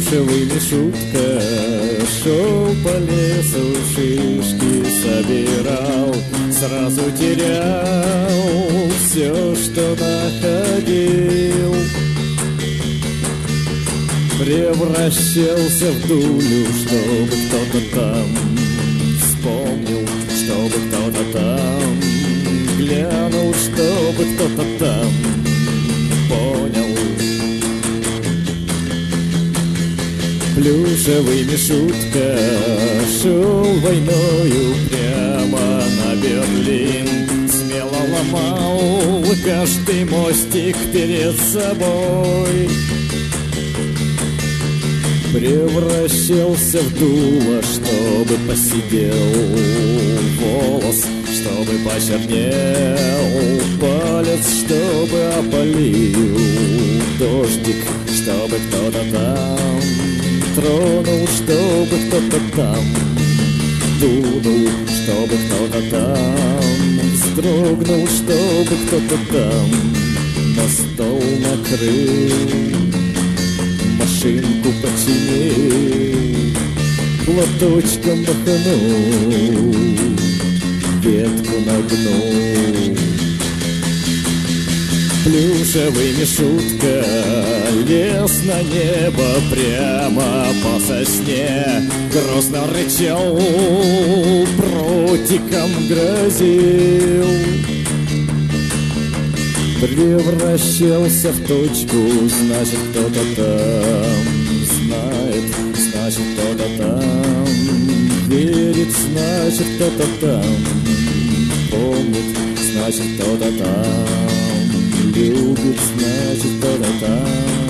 Плюшевый Мишутка шел по лесу, шишки собирал, сразу терял все, что находил. Превращался в дулю, чтобы кто-то там вспомнил, чтобы кто-то там глянул, чтобы кто-то там понял. Плюшевый Мишутка шел войною прямо на Берлин, смело ломал каждый мостик перед собой. Превращался в дуло, чтобы посидел волос, чтобы почернел палец, чтобы опалил дождик, чтобы кто-то там тронул, чтобы кто-то там дунул, чтобы кто-то там вздрогнул, чтобы кто-то там на стол накрыл, машинку починил, платочком махнул, ветку нагнул. Плюшевый Мишутка лез на небо прямо по сосне, грозно рычал, прутиком грозил. Превращался в точку, значит кто-то там знает, значит кто-то там верит, значит кто-то там помнит, значит кто-то там любит, значит кто-то там